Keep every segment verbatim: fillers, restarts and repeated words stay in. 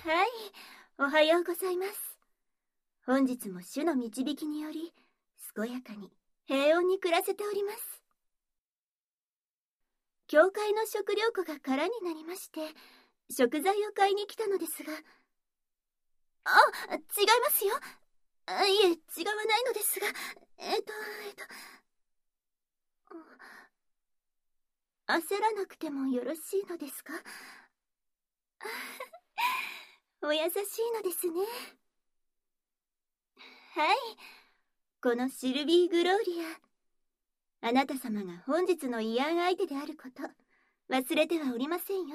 はい、おはようございます。本日も主の導きにより、健やかに平穏に暮らせております。教会の食料庫が空になりまして、食材を買いに来たのですが。あ、違いますよ。あいえ、違わないのですが、えっと、えっと。焦らなくてもよろしいのですか？お優しいのですね。はい、このシルビー・グローリア、あなた様が本日の慰安相手であること、忘れてはおりませんよ。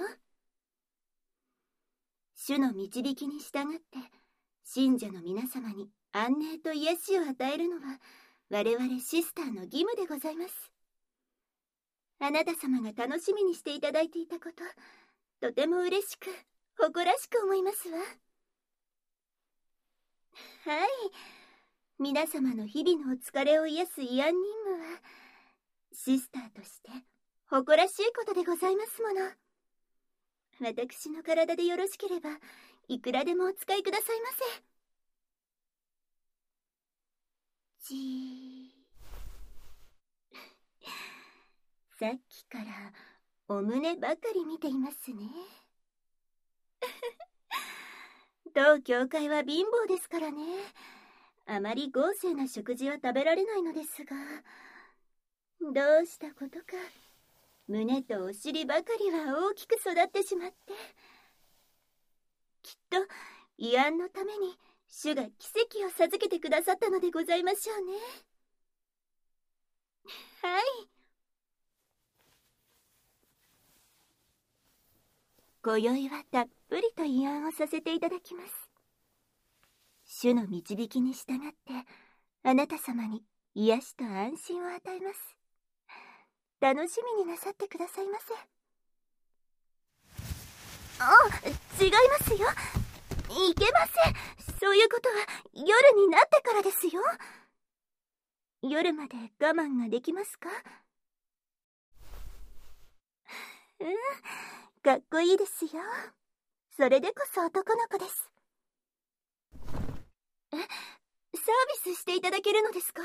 主の導きに従って、信者の皆様に安寧と癒しを与えるのは、我々シスターの義務でございます。あなた様が楽しみにしていただいていたこと、とても嬉しく、誇らしく思いますわ。はい、皆様の日々のお疲れを癒す慰安任務は、シスターとして誇らしいことでございますもの。私の体でよろしければ、いくらでもお使いくださいませ。じーさっきからお胸ばかり見ていますね。当教会は貧乏ですからね。あまり豪勢な食事は食べられないのですが、どうしたことか胸とお尻ばかりは大きく育ってしまって、きっと慰安のために主が奇跡を授けてくださったのでございましょうね。はい、今宵はたっぷりと慰安をさせていただきます。主の導きに従ってあなた様に癒しと安心を与えます。楽しみになさってくださいませ。あ、違いますよ。いけません。そういうことは夜になってからですよ。夜まで我慢ができますか？うん、かっこいいですよ。それでこそ男の子です。え、サービスしていただけるのですか？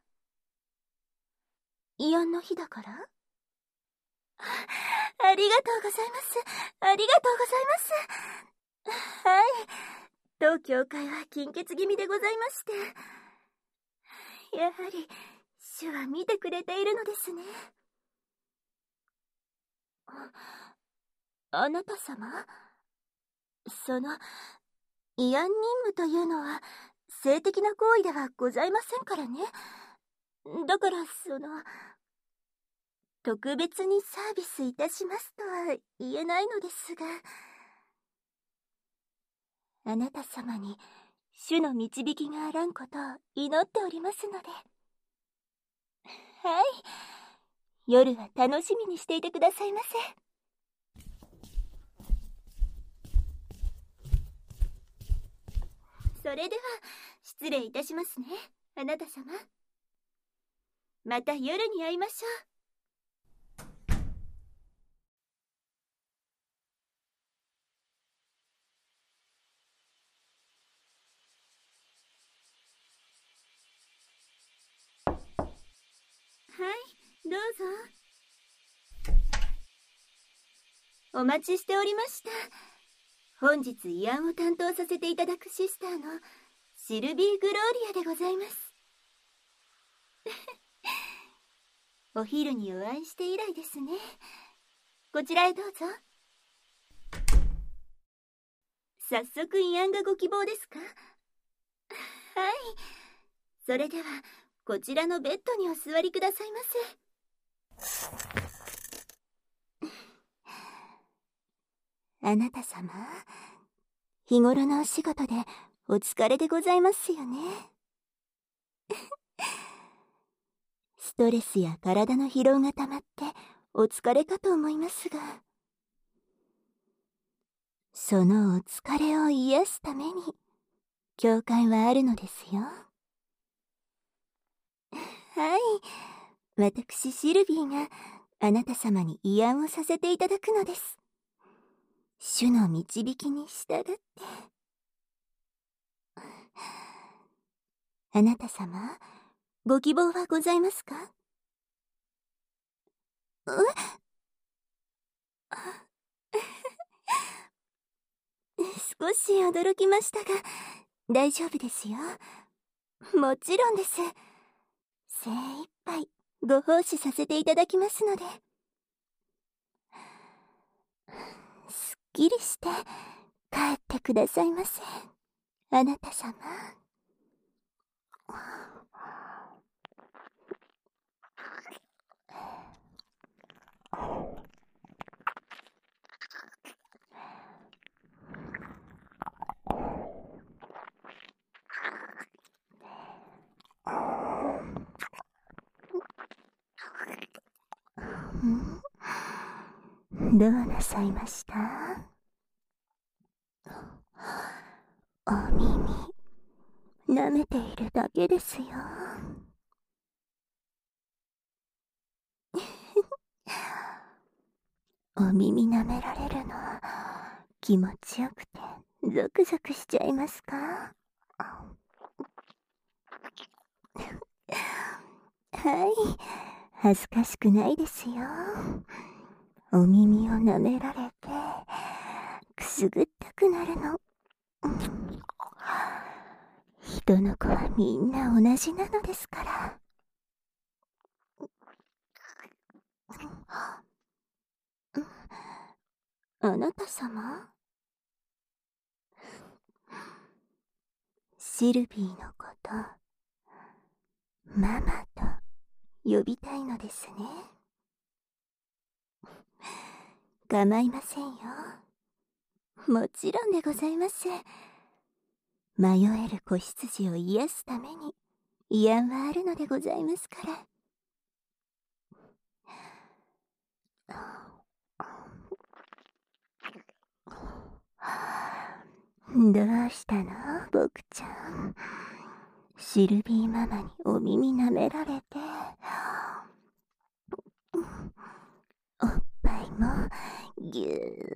慰安の日だから？ありがとうございます。ありがとうございます。はい、当教会は金欠気味でございまして、やはり主は見てくれているのですね。あ、あなた様、その慰安任務というのは性的な行為ではございませんからね。だからその特別にサービスいたしますとは言えないのですが、あなた様に主の導きがあらんことを祈っておりますので。はい、夜は楽しみにしていてくださいませ。それでは失礼いたしますね、あなた様。また夜に会いましょう。はい、どうぞ。お待ちしておりました。本日慰安を担当させていただくシスターのシルビー・グローリアでございます。お昼にお会いして以来ですね。こちらへどうぞ。早速慰安がご希望ですか？はい、それではこちらのベッドにお座りくださいませ。あなた様、日頃のお仕事でお疲れでございますよね。ストレスや体の疲労がたまってお疲れかと思いますが、そのお疲れを癒すために教会はあるのですよ。はい、私シルビーがあなた様に慰安をさせていただくのです。 主の導きに従って。あなた様、ご希望はございますか？え少し驚きましたが、大丈夫ですよ。もちろんです。精一杯ご奉仕させていただきますので。すっきりして帰ってくださいませ、あなた様。どうなさいました？お耳舐めているだけですよ。お耳舐められるの気持ちよくてゾクゾクしちゃいますか？はい、恥ずかしくないですよ。お耳を舐められてくすぐったくなるの。人の子はみんな同じなのですから。あなた様、シルビーのこと、ママと呼びたいのですね。構いませんよ。もちろんでございます。迷える子羊を癒すために慰安はあるのでございますから。どうしたの、僕ちゃん。シルビーママにお耳舐められて、おっぱいもぎゅ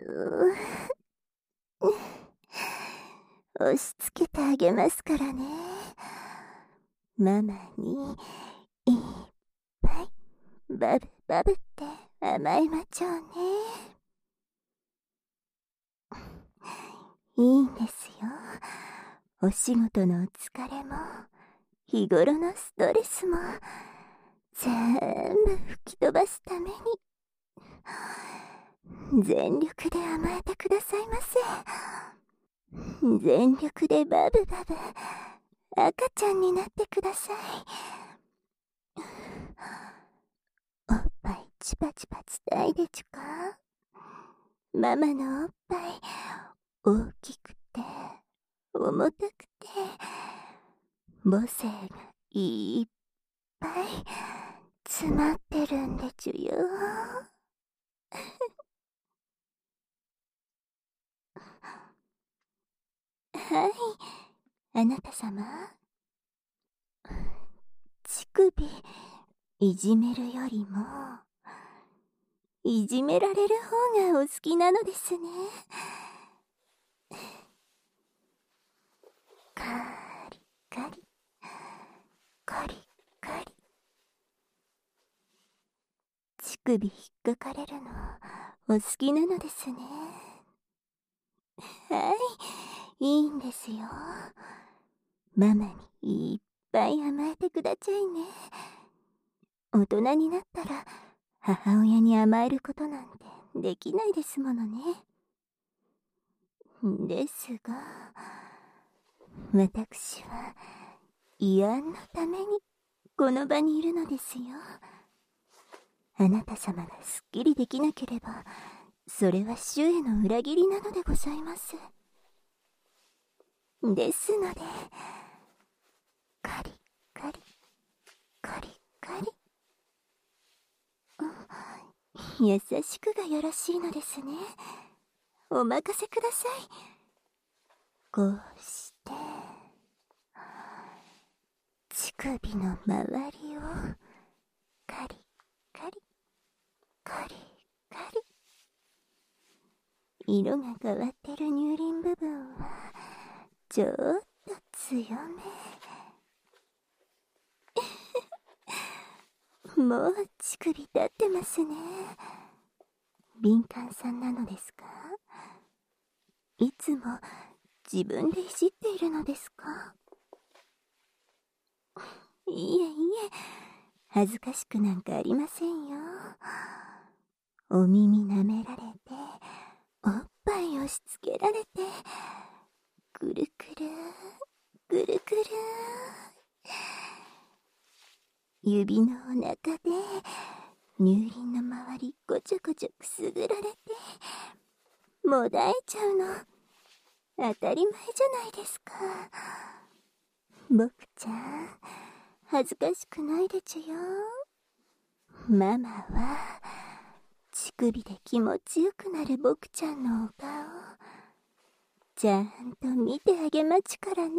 ー押し付けてあげますからね。ママにいっぱいバブバブって甘えまちょうね。いいんですよ。お仕事のお疲れも日頃のストレスも全部吹き飛ばすために全力で甘えてくださいませ。全力でバブバブ赤ちゃんになってください。おっぱいチパチパ伝いでちゅか？ママのおっぱい大きくて重たくて母性がいっぱい詰まってるんでちゅよ。はい、あなた様。乳首いじめるよりもいじめられる方がお好きなのですね。カリカリカリカリ。乳首引っかかれるのお好きなのですね。はい、いいんですよ。ママにいっぱい甘えてくだちゃいね。大人になったら母親に甘えることなんてできないですものね。ですが、私は慰安のためにこの場にいるのですよ。あなた様がすっきりできなければ、それは主への裏切りなのでございます。ですので、カリカリカリカリ、優しくがよろしいのですね。お任せください。こうして乳首の周りをカリカリカリカリ色が変わってる乳輪部分はちょっと強め。もう乳首立ってますね。敏感さんなのですか？いつも自分でいじっているのですか？いえいえ、恥ずかしくなんかありませんよ。お耳舐められて、おっぱい押し付けられて、くるくる、くるくる。指のお腹で、乳輪の周りごちょごちょくすぐられて、もだえちゃうの、当たり前じゃないですか。僕ちゃん、恥ずかしくないでちゅよ。ママは、乳首で気持ちよくなる僕ちゃんのお顔、ちゃんと見てあげまちからね。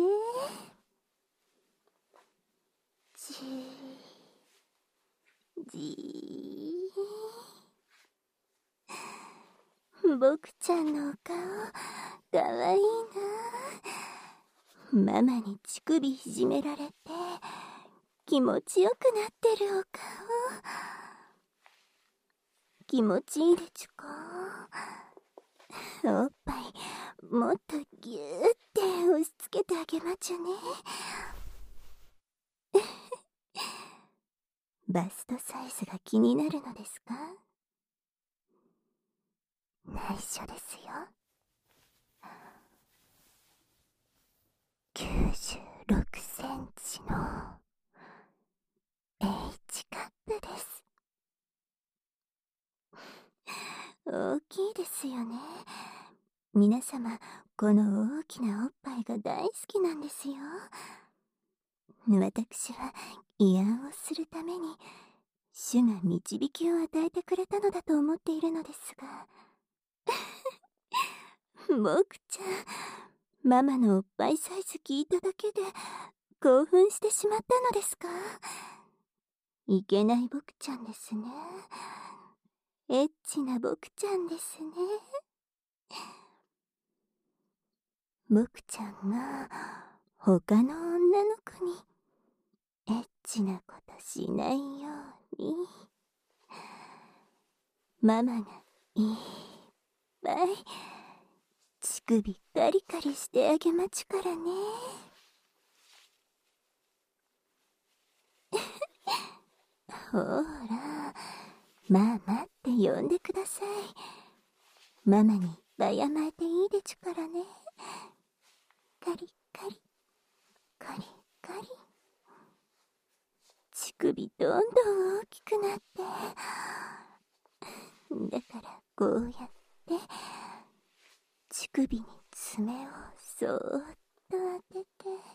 じー、じー。僕ちゃんのお顔、かわいいな。ママに乳首いじめられて、気持ちよくなってるお顔。気持ちいいでちゅか？おっぱい、もっとぎゅーって押し付けてあげまちゅね。バストサイズが気になるのですか？内緒ですよ。きゅうじゅうろくセンチの H カップです。大きいですよね。皆様、この大きなおっぱいが大好きなんですよ。私は慰安をするために、主が導きを与えてくれたのだと思っているのですが。僕ちゃん、ママのおっぱいサイズ聞いただけで興奮してしまったのですか？いけない僕ちゃんですね。エッチな僕ちゃんですね。僕ちゃんが他の女の子にエッチなことしないように、ママがいっぱい乳首カリカリしてあげまちからね。ほら、ママって呼んでください。ママにいっぱい甘えていいでちゅからね。カリカリ、カリカリ。乳首どんどん大きくなって。だからこうやって、乳首に爪をそーっと当てて。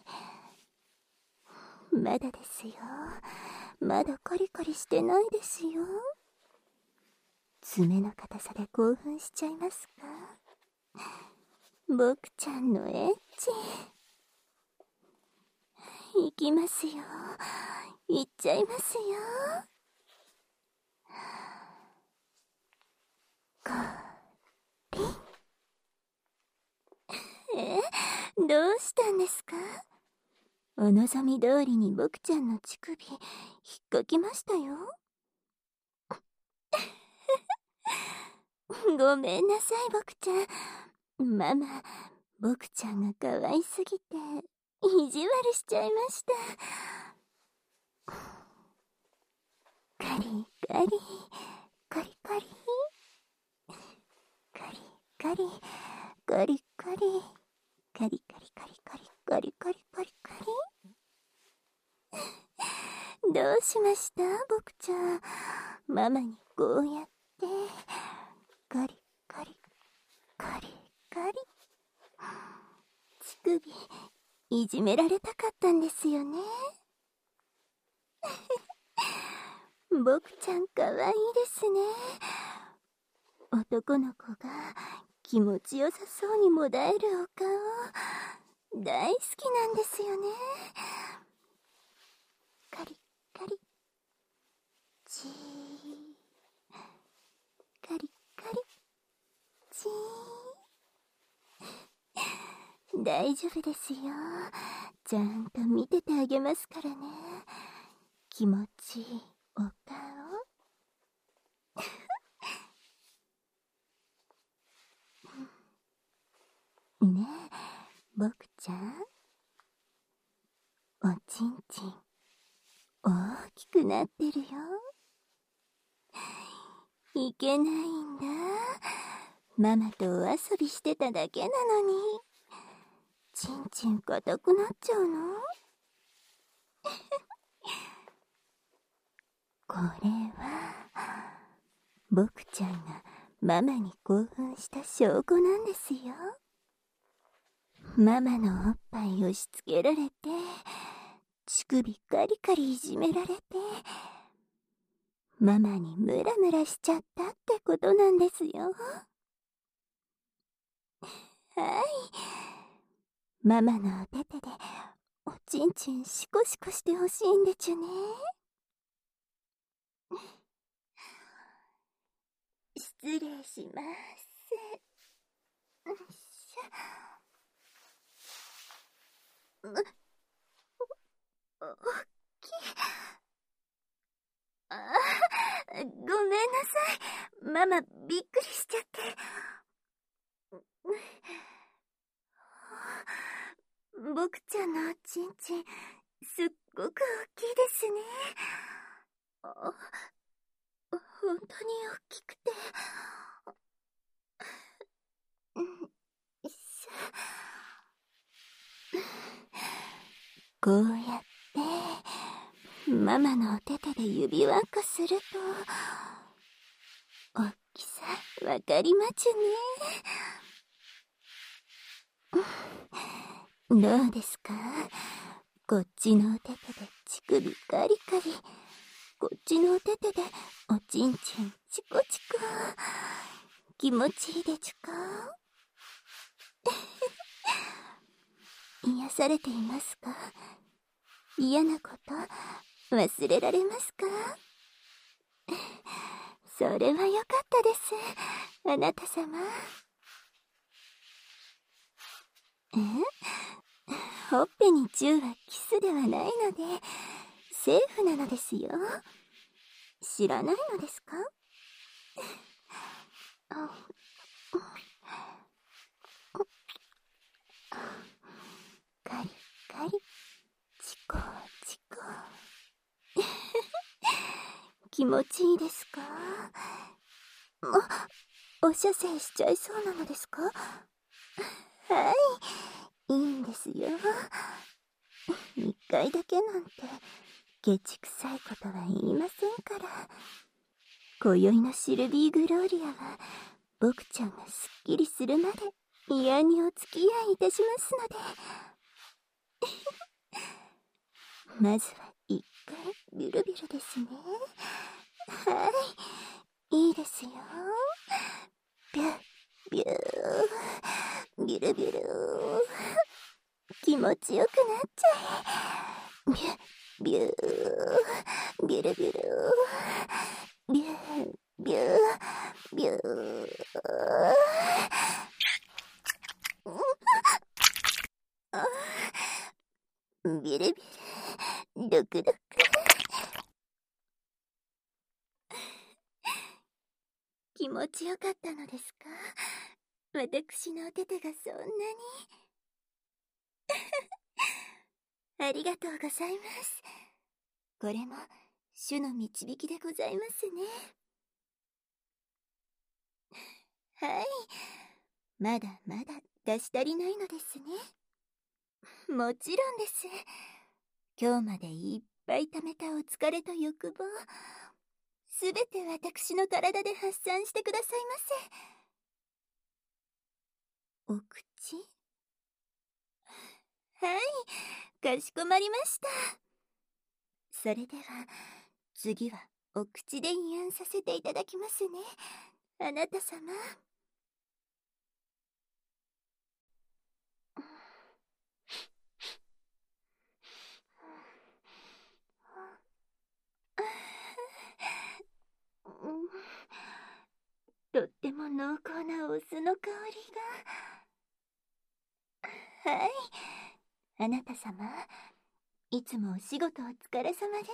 まだですよ。まだカリカリしてないですよ。爪の硬さで興奮しちゃいますか？僕ちゃんのエッチ。いきますよ。いっちゃいますよ。こりん。え、どうしたんですか？お望み通りに僕ちゃんの乳首引っかきましたよ。ごめんなさい、僕ちゃん。ママ、僕ちゃんが可愛すぎて意地悪しちゃいました。カリカリ、カリカリ、カリカリ、カリカリ、カリカリカリカリカリカリカリカリカリ。どうしました、僕ちゃん。ママにこうやってカリカリカリカリ。乳首いじめられたかったんですよね。僕ちゃんかわいいですね。男の子が気持ちよさそうにもだえるお顔大好きなんですよね。カリカリ、チー、カリカリ、チー。 大丈夫ですよ。ちゃんと見ててあげますからね。気持ちいいお顔。ねえ、僕ちゃん。おちんちん、大きくなってるよ。いけないんだ。ママとお遊びしてただけなのに。ちんちん硬くなっちゃうの？これは、僕ちゃんがママに興奮した証拠なんですよ。ママのおっぱい押し付けられて、乳首カリカリいじめられて、ママにムラムラしちゃったってことなんですよ。はい。ママのお手手でおちんちんシコシコしてほしいんでちゅね。失礼します。よいしょ。うおっきい。ああ、ごめんなさい。ママびっくりしちゃって。僕ちゃんのおちんちん、すっごく大きいですね。あ、本当に大きくて。うん、こうやってママのお手手で指輪っこするとおっきさわかりまちゅね。どうですか？こっちのお手手で乳首カリカリ、こっちのお手手でおちんちんチコチコ。気持ちいいでちゅか？癒されていますか？嫌なこと忘れられますか？それはよかったです、あなた様。え？ほっぺにチューはキスではないので、セーフなのですよ。知らないのですか？カリカリ、チコチコ。気持ちいいですか？お、お射精しちゃいそうなのですか？はい、いいんですよ。一回だけなんて、ケチくさいことは言いませんから。今宵のシルビー・グローリアは、僕ちゃんがすっきりするまで、嫌にお付き合いいたしますので。まずは一回、ビュルビュルですね。はい、いいですよ。ビュ、ビュー、ビュルビュル。気持ちよくなっちゃえ。ビュ、ビュー、ビュルビュル。ビュー、ビュー、ビュー。ビュルビュル、ドクドク。気持ちよかったのですか？私のお手手がそんなに。ありがとうございます。これも主の導きでございますね。はい。まだまだ出し足りないのですね。もちろんです。今日までいっぱい溜めたお疲れと欲望、すべて私の体で発散してくださいませ。お口？はい、かしこまりました。それでは、次はお口で慰安させていただきますね、あなた様。とっても濃厚なお酢の香りが。 はい。あなた様、いつもお仕事お疲れ様です。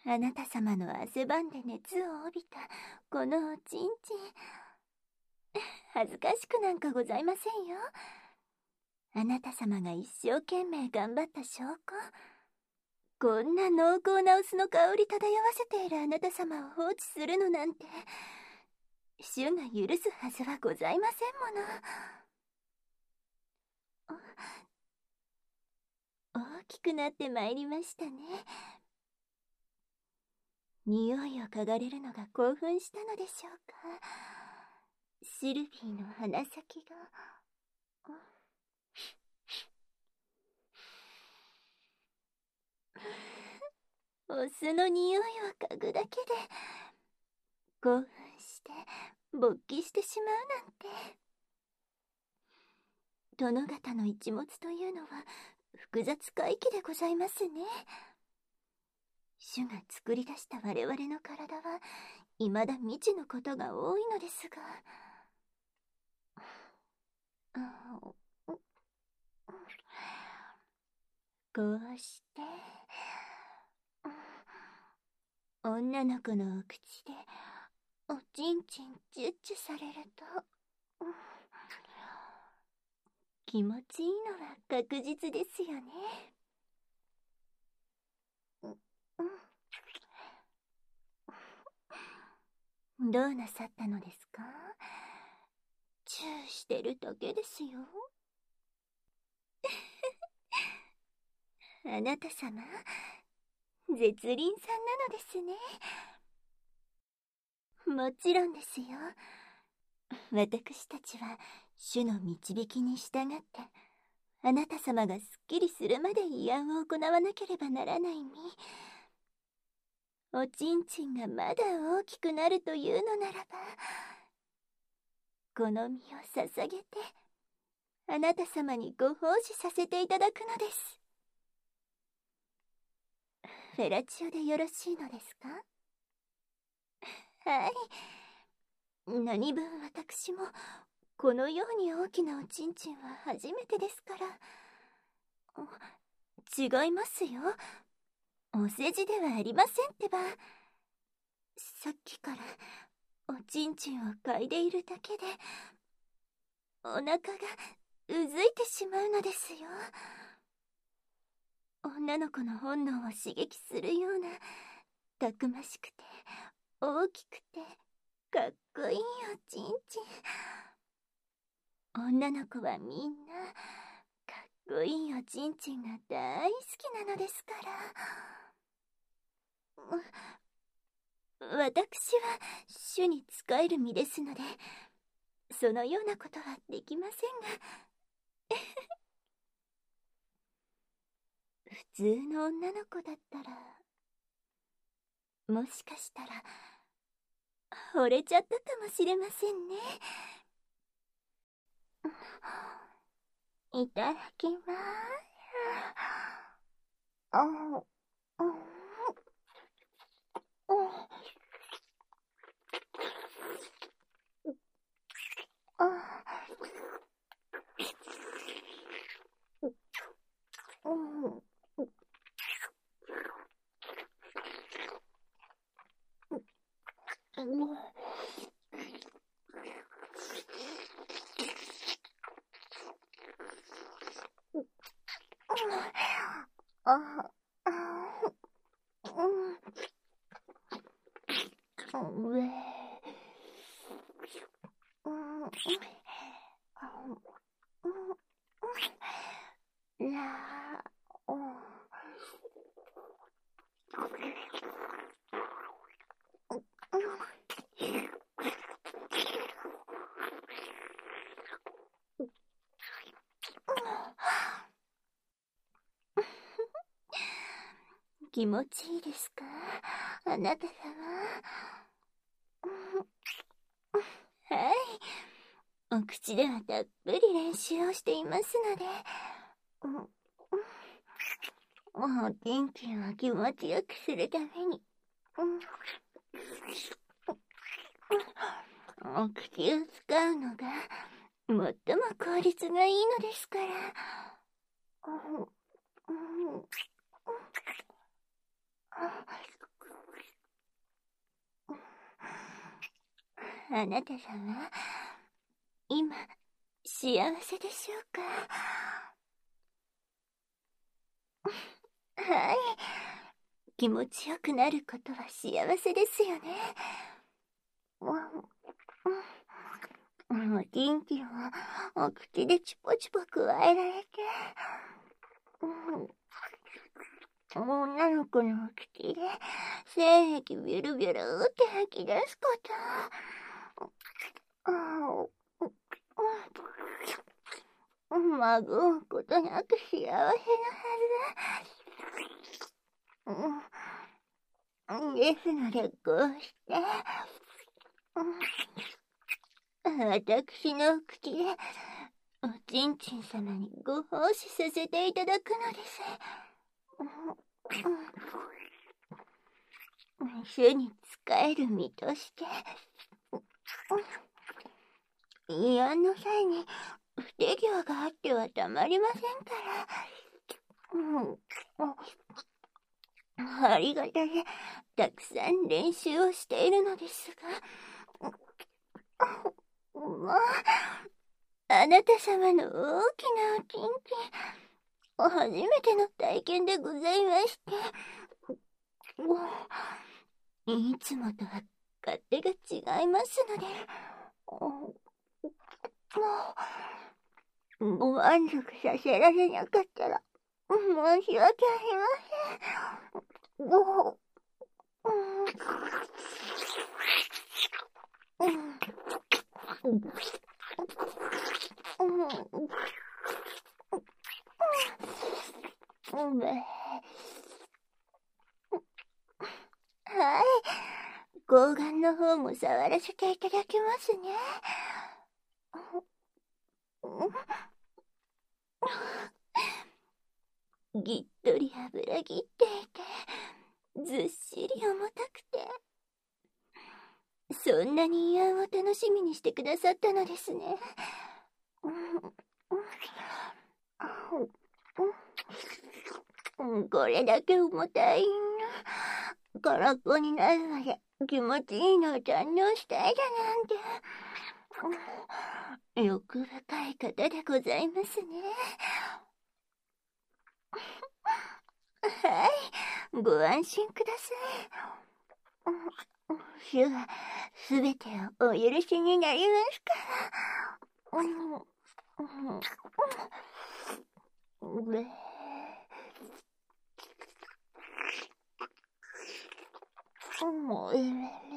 あなた様の汗ばんで熱を帯びたこのおちんちん、恥ずかしくなんかございませんよ。あなた様が一生懸命頑張った証拠。こんな濃厚なお酢の香り漂わせているあなた様を放置するのなんて、主が許すはずはございませんもの。大きくなってまいりましたね。匂いを嗅がれるのが興奮したのでしょうか。シルビーの鼻先が。お酢の匂いを嗅ぐだけで興奮して勃起してしまうなんて。殿方の一物というのは複雑回帰でございますね。主が作り出した我々の体は未だ未知のことが多いのですが、こうして女の子のお口でおちんちんチュッチュされると気持ちいいのは確実ですよね。どうなさったのですか？チューしてるだけですよ。あなた様、絶倫さんなのですね。もちろんですよ。私たちは主の導きに従ってあなた様がすっきりするまで慰安を行わなければならない身。おちんちんがまだ大きくなるというのならば、この身を捧げてあなた様にご奉仕させていただくのです。フェラチオでよろしいのですか？はい。何分私もこのように大きなおちんちんは初めてですから。違いますよ。お世辞ではありませんってば。さっきからおちんちんを嗅いでいるだけでお腹がうずいてしまうのですよ。女の子の本能を刺激するようなたくましくて大きくてかっこいいおちんちん。女の子はみんなかっこいいおちんちんが大好きなのですから。私は主に仕える身ですのでそのようなことはできませんが普通の女の子だったらもしかしたら惚れちゃったかもしれませんね。いただきます。あん、うん、うん、あ、うん、うん。あ、うん、上、うん、うん、な、うん、気持ちいいですか、あなた様。はい。お口ではたっぷり練習をしていますので、おちんちんを気持ちよくするために、お口を使うのが最も効率がいいのですから。あなた様、今、幸せでしょうか？はい。気持ちよくなることは幸せですよね。もうキンキンはお口でチュポチュポ加えられて、女の子のお口で精液ビュルビュルって吐き出すこと。まぐうことなく幸せのはず。ですのでこうして、私の口でおちんちん様にご奉仕させていただくのです。主に仕える身として、慰安の際に不手際があってはたまりませんから、ありがたでたくさん練習をしているのですが、まあ、あなた様の大きなおちんちん、初めての体験でございまして、いつもとは勝手が違いますので、ご満足させられなかったら申し訳ありません。ご、はい、睾丸の方も触らせていただきますね。ぎっとり油ぎっていて、ずっしり重たくて、そんなに慰安を楽しみにしてくださったのですね。これだけ重たいの、空っぽになるまで気持ちいいのを堪能したいだなんて、欲深い方でございますね。はい、ご安心ください。主はすべてをお許しになりますから。うれもうえれれ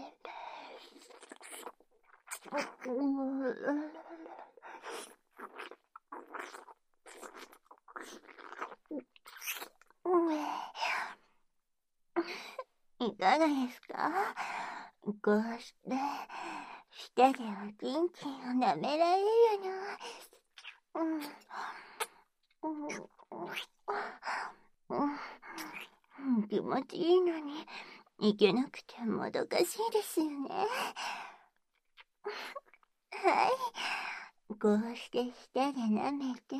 いかがですか？こうして舌でおちんちんを舐められるの。うんうん、気持ちいいのにいけなくてもどかしいですよね。はい、こうして舌で舐めて、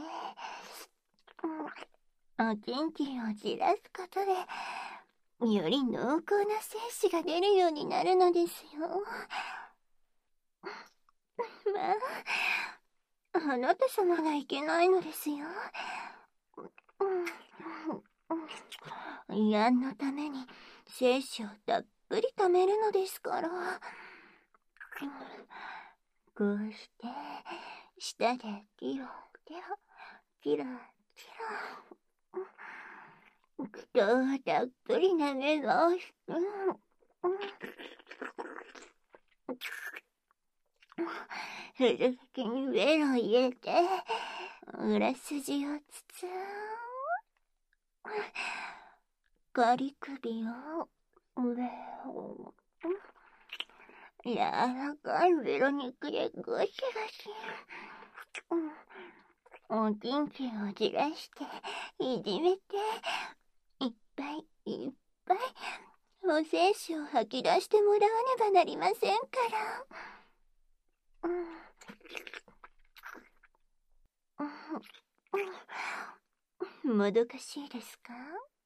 おちんちんをじらすことでより濃厚な精子が出るようになるのですよ。まあ、あなた様がいけないのですよ。慰安のために精子をたっぷり貯めるのですから。こうして舌でキロキロキロキロ口をたっぷり舐め回して、古着にベロを入れて裏筋をつつん、仮首を上を柔らかいベロ肉でゴシゴシ、おちんちんをじらしていじめて、いっぱいいっぱいお精子を吐き出してもらわねばなりませんから。 もどかしいですか？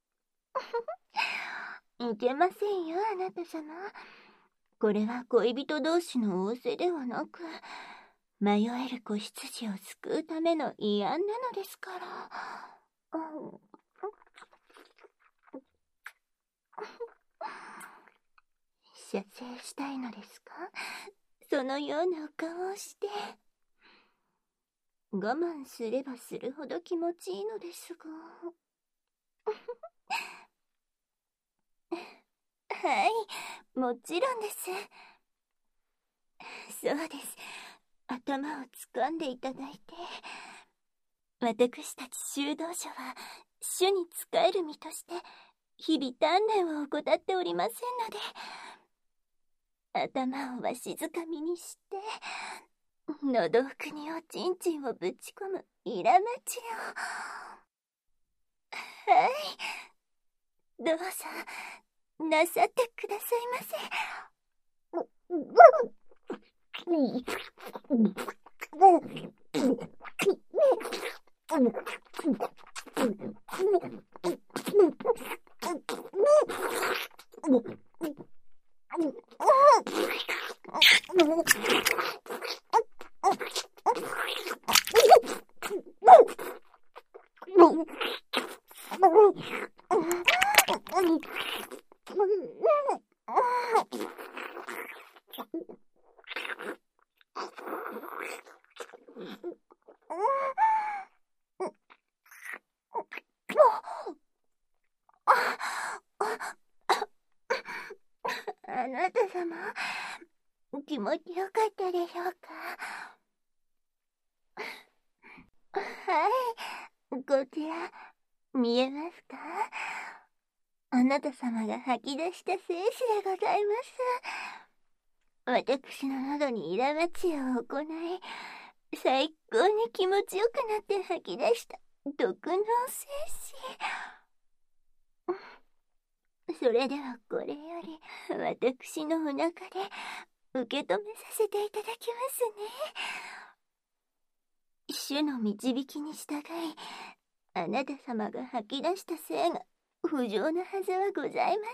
いけませんよ、あなた様。これは恋人同士の仰せではなく、迷える子羊を救うための慰安なのですから。射精したいのですか？そのようなお顔をして。我慢すればするほど気持ちいいのですが。はい、もちろんです。そうです。頭を掴んでいただいて。私たち修道女は主に仕える身として日々鍛錬を怠っておりませんので、頭をわしづかみにして喉奥におちんちんをぶち込むイラマチを。はい、どうぞなさってくださいませ。あなた様、気持ちよかったでしょうか？はい、こちら見えますか？あなた様が吐き出した精子でございます。私の喉にイラマチを行い、最高に気持ちよくなって吐き出した毒の精子。それではこれより私のお腹で受け止めさせていただきますね。主の導きに従い、あなた様が吐き出した精が不浄なはずはございま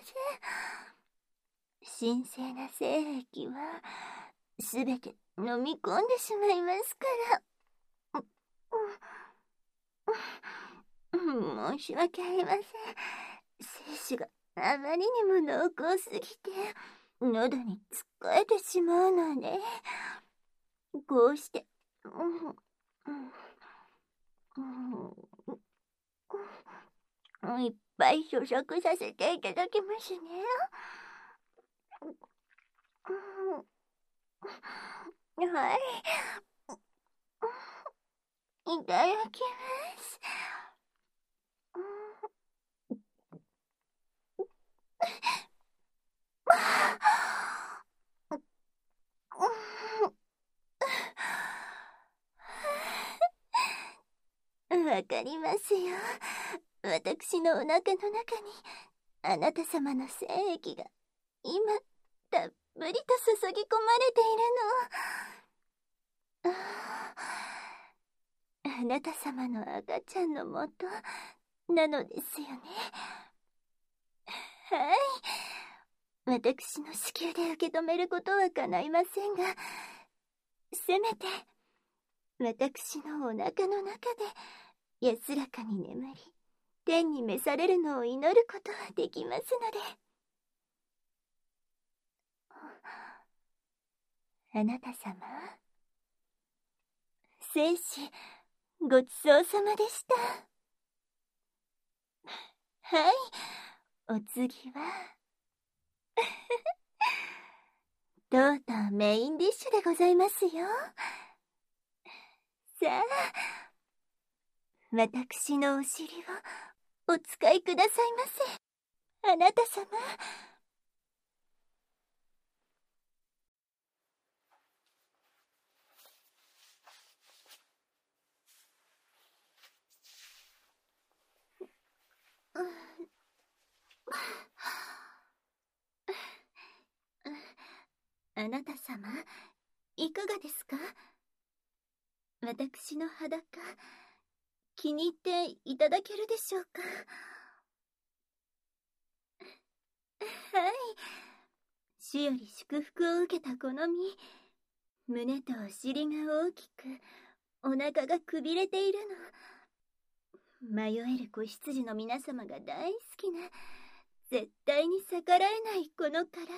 せん。神聖な精液はすべて飲み込んでしまいますから。申し訳ありません。精子があまりにも濃厚すぎて喉につっかえてしまうので、こうして、うんうん、いっぱい咀嚼させていただきますね。はい、いただきます。わかりますよ。私のお腹の中にあなた様の精液が今たっぷりと注ぎ込まれているの。あなた様の赤ちゃんのもとなのですよね。はい、私の子宮で受け止めることは叶いませんが、せめて私のお腹の中で安らかに眠り、天に召されるのを祈ることはできますので。あなた様、生死ごちそうさまでした。はい、お次はとうとうメインディッシュでございますよ。さあ、私のお尻をお使いくださいませ、あなた様。あなた様、いかがですか？私の裸、 気に入っていただけるでしょうか。はい。主より祝福を受けたこの身、胸とお尻が大きく、お腹がくびれているの。迷える子羊の皆様が大好きな、絶対に逆らえないこの体。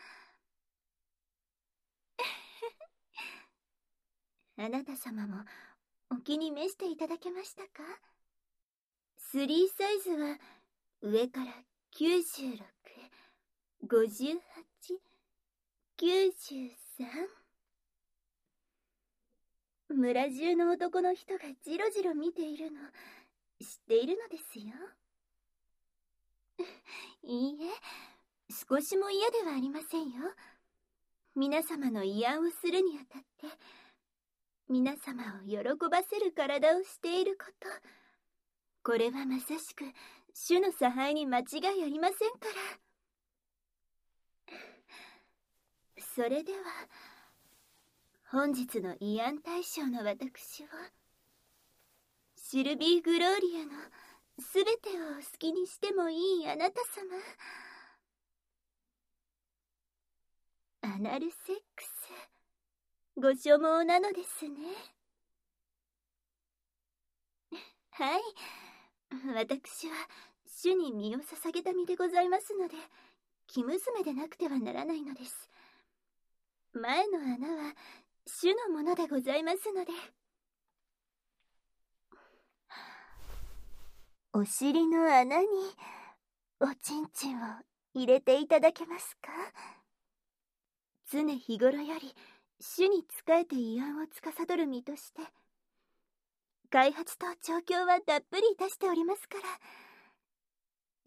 あなた様もお気に召していただけましたか？スリーサイズは上からきゅうじゅうろく、ごじゅうはち、きゅうじゅうさん。村中の男の人がじろじろ見ているの知っているのですよ。いいえ、少しも嫌ではありませんよ。皆様の慰安をするにあたって皆様を喜ばせる体をしていること、これはまさしく主の差配に間違いありませんから。それでは本日の慰安対象の私を、シルビー・グローリアのすべてをお好きにしてもいいあなた様、アナルセックスご所望なのですね。はい、私は主に身を捧げた身でございますので、生娘でなくてはならないのです。前の穴は主のものでございますので。お尻の穴におちんちんを入れていただけますか？常日頃より主に仕えて慰安を司る身として、開発と調教はたっぷりいたしておりますから。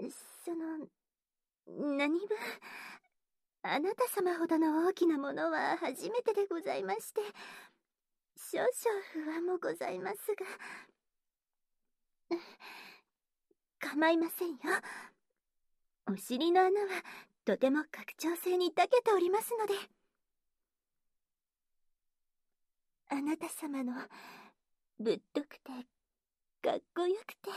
その、何分、あなた様ほどの大きなものは初めてでございまして、少々不安もございますが。構いませんよ。お尻の穴はとても拡張性に長けておりますので。あなた様のぶっとくてかっこよくて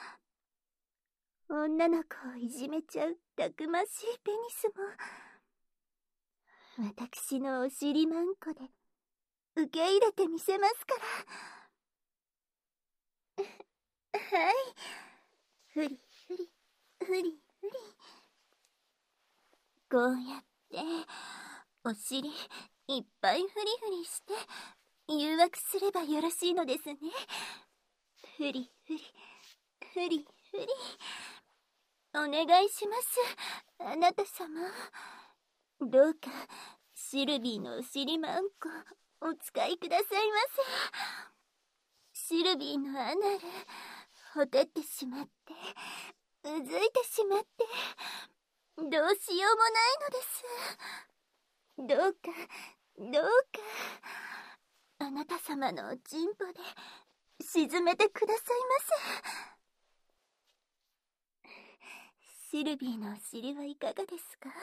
女の子をいじめちゃうたくましいペニスも、私のお尻マンコで受け入れてみせますから。はい、ふりふりふりふり、こうやってお尻いっぱいフリフリして誘惑すればよろしいのですね。ふりふりふりふり、お願いします、あなた様。どうかシルビーのお尻マンコお使いくださいませ。シルビーのアナルほてってしまってうずいてしまってどうしようもないのです。どうかどうかあなた様のおちんぽで沈めてくださいませ。シルビーのお尻はいかがですか？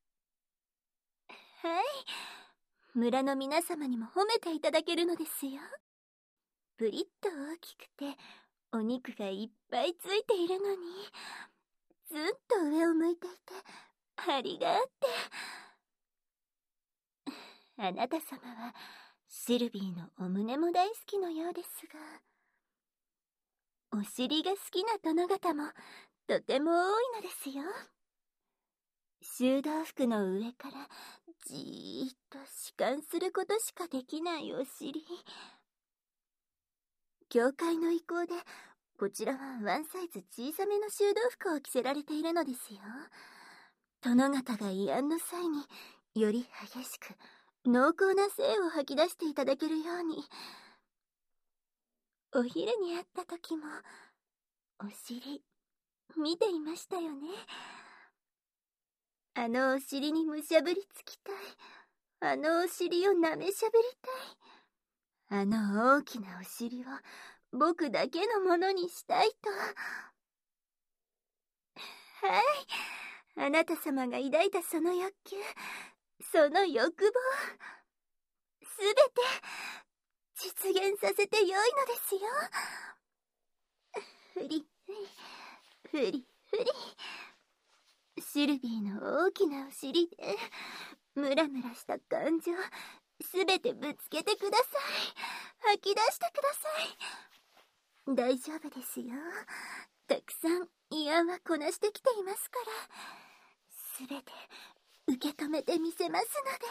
はい、村の皆様にも褒めていただけるのですよ。プリッと大きくてお肉がいっぱいついているのにずっと上を向いていて張りがあって。あなた様はシルビーのお胸も大好きのようですが、お尻が好きな殿方もとても多いのですよ。修道服の上からじーっと弛緩することしかできないお尻。教会の意向でこちらはワンサイズ小さめの修道服を着せられているのですよ。殿方が慰安の際により激しく濃厚な精を吐き出していただけるように。お昼に会った時もお尻見ていましたよね。あのお尻にむしゃぶりつきたい、あのお尻をなめしゃぶりたい、あの大きなお尻を僕だけのものにしたいと。はい、あなた様が抱いたその欲求、その欲望、すべて実現させてよいのですよ。 ふりふり、ふりふり。シルビーの大きなお尻で、ムラムラした感情、すべてぶつけてください。吐き出してください。大丈夫ですよ。たくさん慰安はこなしてきていますから、すべて受け止めてみせます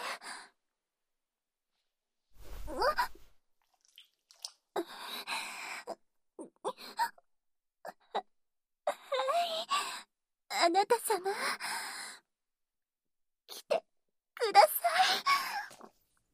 ので。はい、あなた様、来てください。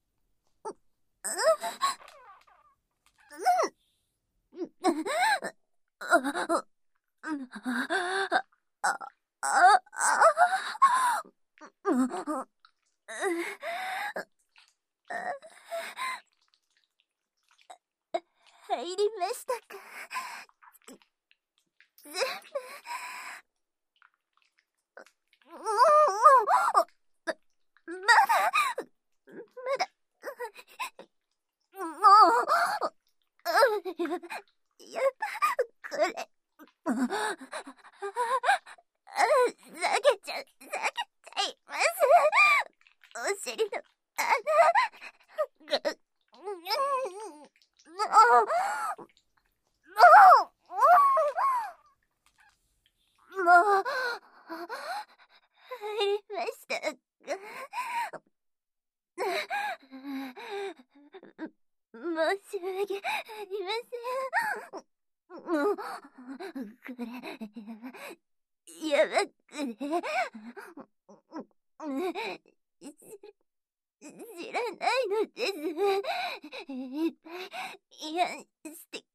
入りましたか。全部。まだ、まだ、もう、やだ、これ。下げちゃ、下げちゃいます。お尻の穴、ぐ、もう、もう、もう、入りましたが、申し訳ありません。もう、これ、やばくね。知らないのです。いっぱい慰安してきて。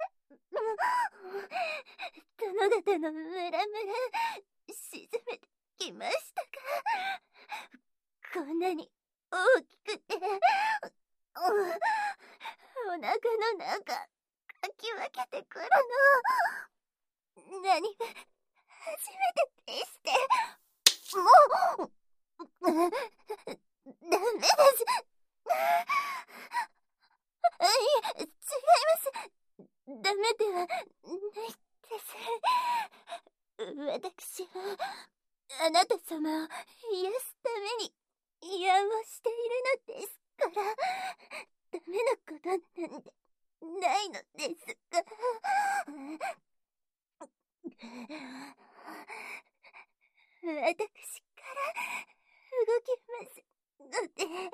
殿方のムラムラ沈めてきましたか。こんなに大きくて、お腹の中かき分けてくるの何が初めてでして。もうダメです。いえ、違います。ダメではないです。私はあなた様を癒すために慰安をしているのですから、ダメなことなんてないのですが。私から動きますので。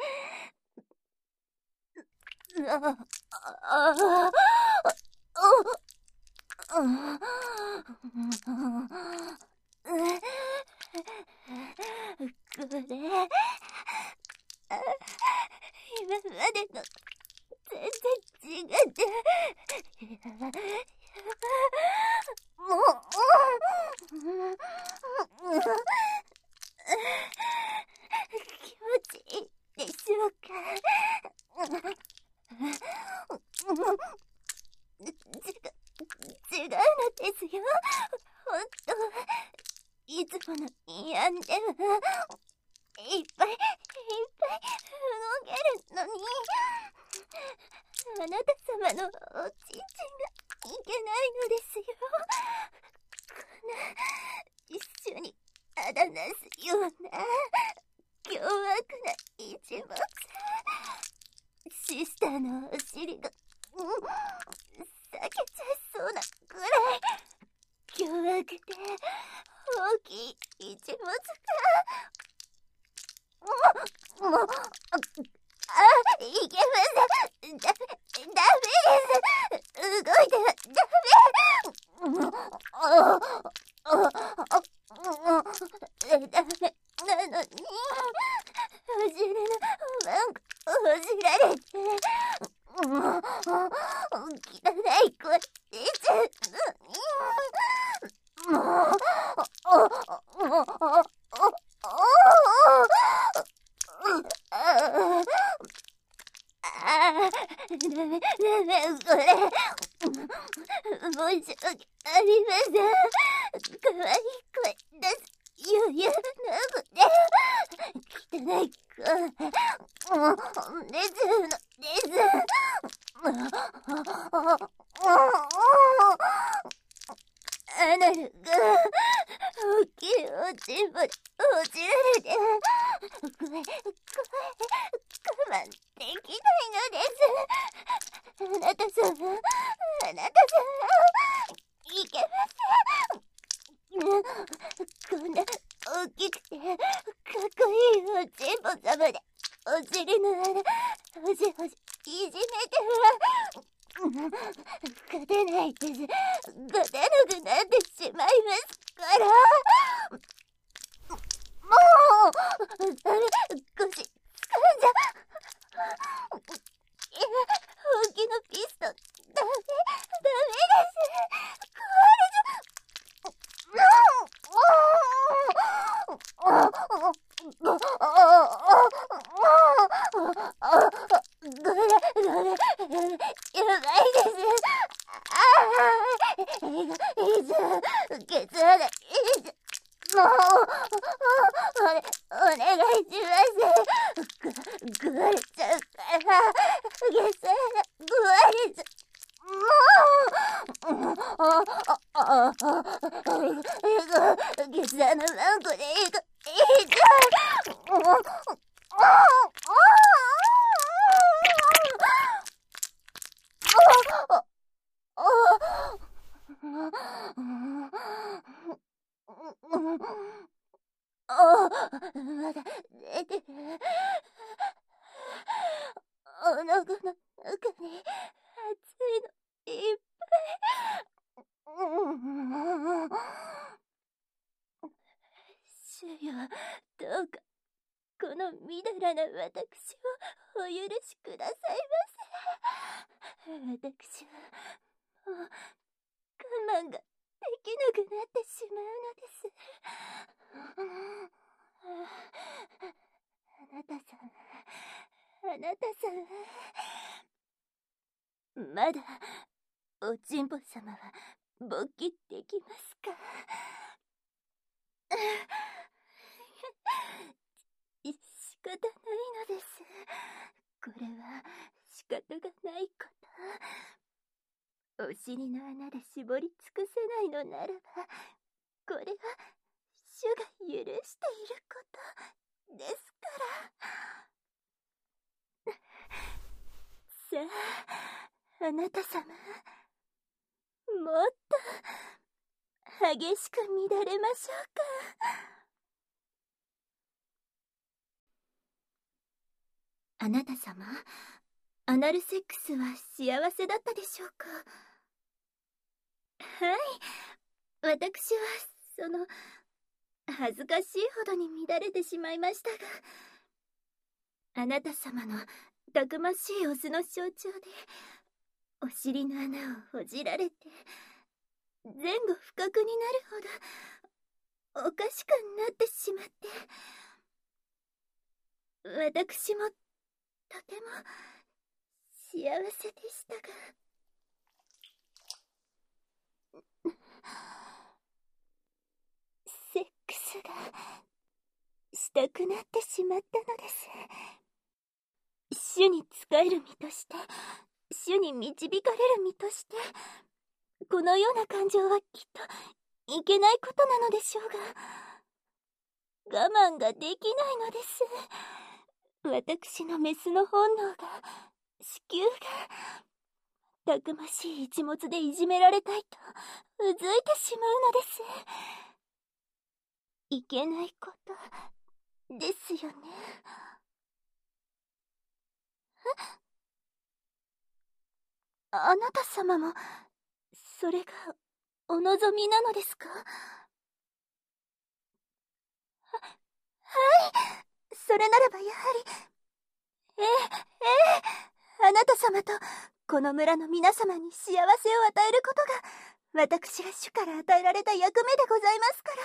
あああこれ、今までの全然違って、もう、気持ちいいでしょうか。違う、違うのですよ。本当は、いつもの慰安では、いっぱいいっぱい動けるのに、あなた様のおちんちんがいけないのですよ。こんな一緒にあだなすような凶悪な一物、シスターのお尻が、うん、裂けちゃいそうなくらい凶悪で大きい一物が、もう、もう、あ、いけません。だ、ダメです。動いてはダメ。もう、あ、あ、あ、ダメなのに、お尻のマンコをじられて、もう、汚い声出ちゃうのに、もう、もう、もう、ああ、ダメ、ダメ、これ。申し訳ありません。かわいい声出す余裕なくて。汚い声。もう、ですの、です。もう、もう、 できないのです。あなた様、あなた様、いけません。こんな大きくてかっこいいおちんぽ様でお尻の穴ほじほじいじめては勝てないです。勝てなくなってしまいますから。もうあれ腰掴んじゃいや本気のピストンダメダメです壊れちゃやばいです。ああ、いず、ケツ穴、いず、もう、おね、お願いします。く、食われちゃうから、ケツ穴、食われちゃう。もう、あ、あ、あ、あ、ケツ穴マンコでいいか、いいか、もう、ああ、まだ出てる。お腹の中に熱いのいっぱい。主よ、どうかこのみだらな私をお許しくださいませ。私はもう我慢ができなくなってしまうのです。あなたさん、あなたさん、まだおちんぽ様は勃起できますか？仕方ないのです。これは仕方がないこと。お尻の穴で絞り尽くせないのならば、これは主が許していることですから。さあ、あなた様、もっと激しく乱れましょうか。あなた様、アナルセックスは幸せだったでしょうか？はい、私はその恥ずかしいほどに乱れてしまいましたが、あなた様のたくましいオスの象徴でお尻の穴をほじられて前後不覚になるほどおかしくなってしまって、私もとても幸せでしたが、セックスがしたくなってしまったのです。主に仕える身として、主に導かれる身として、このような感情はきっといけないことなのでしょうが、我慢ができないのです。私のメスの本能が、子宮がたくましい一物でいじめられたいとうずいてしまうのです。いけないことですよね。あなた様もそれがお望みなのですか？は、はい、それならばやはり、ええ、ええ、あなた様とこの村の皆様に幸せを与えることが私が主から与えられた役目でございますから。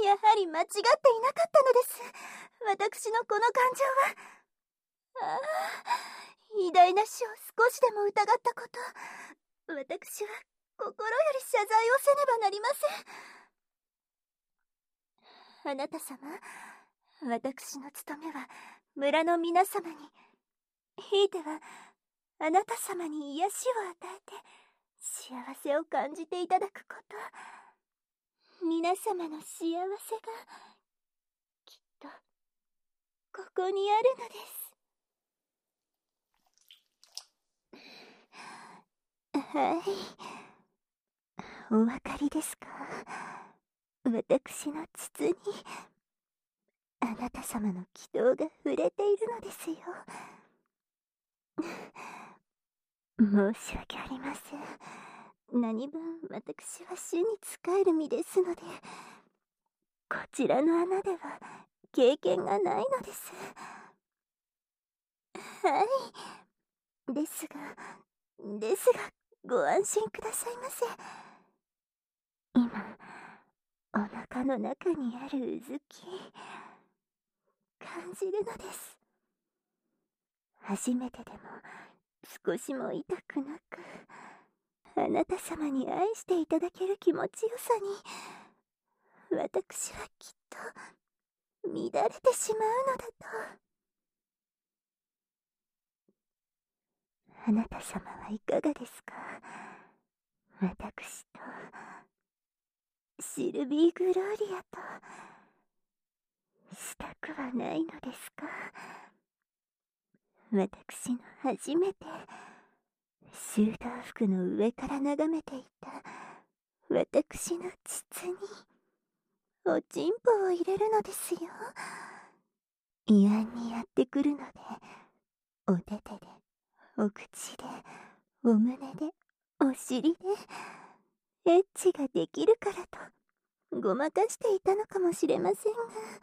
やはり間違っていなかったのです。私のこの感情は。ああ、偉大な死を少しでも疑ったこと、私は心より謝罪をせねばなりません。あなた様、私の務めは村の皆様に、ひいてはあなた様に癒しを与えて幸せを感じていただくこと。皆様の幸せがきっとここにあるのです。 はい。お分かりですか？私の膣にあなた様の気道が触れているのですよ。申し訳ありません。何分私は主に仕える身ですので、こちらの穴では経験がないのです。はい。ですが、ですが、ご安心くださいませ。今、お腹の中にあるうずき、感じるのです。初めてでも少しも痛くなく、あなた様に愛していただける気持ちよさに、私はきっと乱れてしまうのだと。あなた様はいかがですか？私とシルビー・グローリアとしたくはないのですか？私の初めて修道服の上から眺めていた私の膣におちんぽを入れるのですよ。慰安にやってくるので、お手手で、お口で、お胸で、お尻でエッチができるからとごまかしていたのかもしれませんが、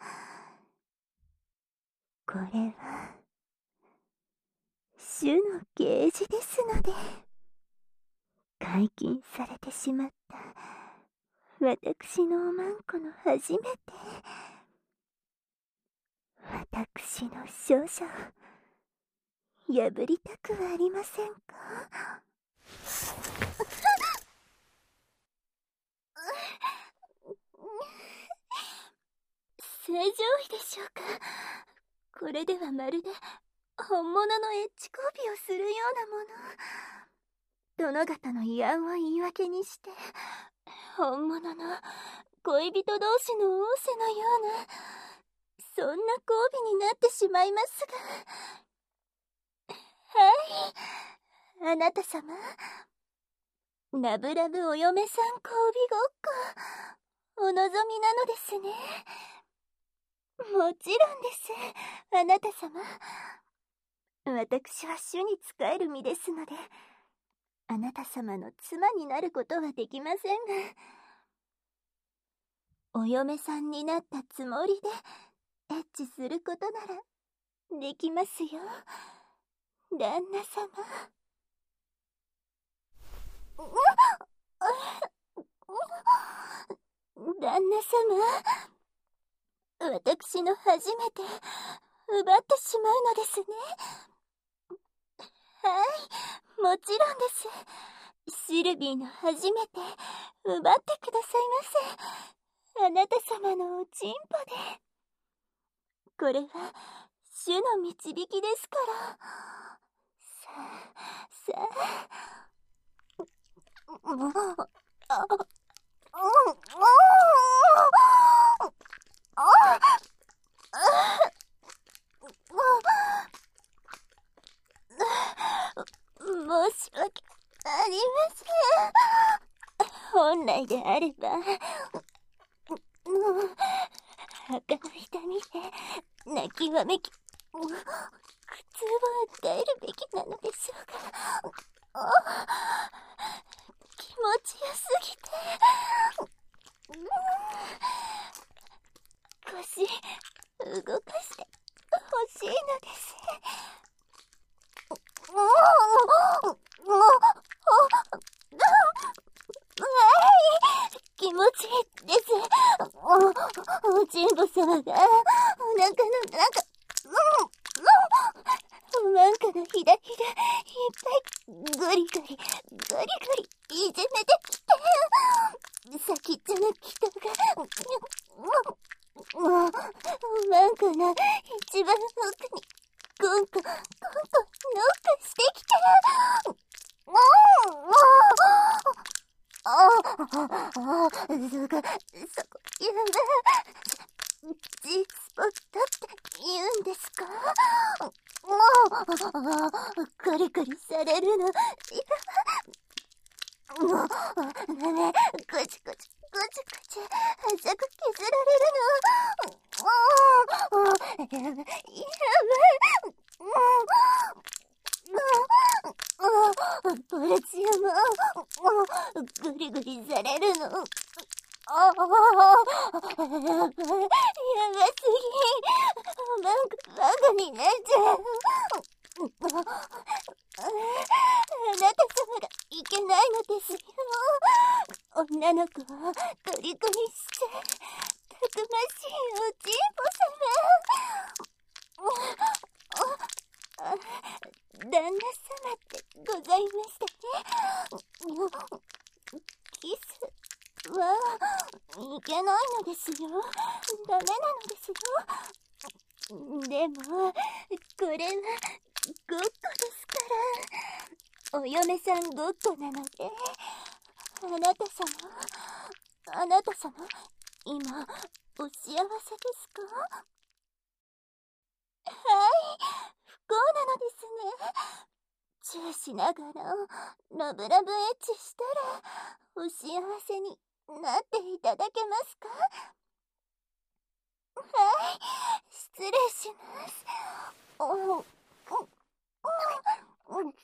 これは主の啓示ですので、解禁されてしまった私のおまんこの初めて、私の少女を破りたくはありませんか？正常位でしょうか？これではまるで本物のエッチ交尾をするようなもの。殿方の慰安を言い訳にして、本物の恋人同士の仰せのような、そんな交尾になってしまいますが。はい、あなた様、ラブラブお嫁さん交尾ごっこ、お望みなのですね。もちろんです、あなた様。私は主に仕える身ですので、あなた様の妻になることはできませんが、お嫁さんになったつもりでエッチすることならできますよ、旦那様。旦那様、私の初めて奪ってしまうのですね。はい、もちろんです。シルビーの初めて奪ってくださいませ。あなた様のおちんぽで。これは主の導きですから。さあ、さあ。もう、あ、うん、申し訳ありません。本来であれば、もう、墓の痛みで泣きわめき、苦痛を訴えるべきなのでしょうが、気持ちよすぎて、腰動かしてほしいのです。もう、もう、気持ちいいです。お、おちんぽ様が、お腹の中、うん、うん、おまんかのひだひだ、いっぱい、ゴリゴリ、ゴリゴリ、いじめてきて、先っちょの気とが、もう、おまんかの一番奥に、コンコン、コンコン、ノックしてきて、もう、もう、ああ、ああ、そこ、そこ、やばい。G スポットって言うんですか？もう、カリカリされるの、やばい。 もう、ね、ぐちぐち、ぐちぐち、浅く削られるの。もう、やばい、やばい、もう、ポルチアも、ぐりぐりされるの。ああ、やばすぎ。なんかバカになっちゃう。あなた様がいけないのですよ。女の子を虜にして、たくましいおちんぽ様。旦那様ってございましたね。キスはいけないのですよ。ダメなのですよ。でも、これはごっこですから。お嫁さんごっこなので。あなた様、あなた様、今、お幸せですか？はい、不幸なのですね。チューしながら、ラブラブエッチしたら、お幸せになっていただけますか？はい、失礼します。お、う、う、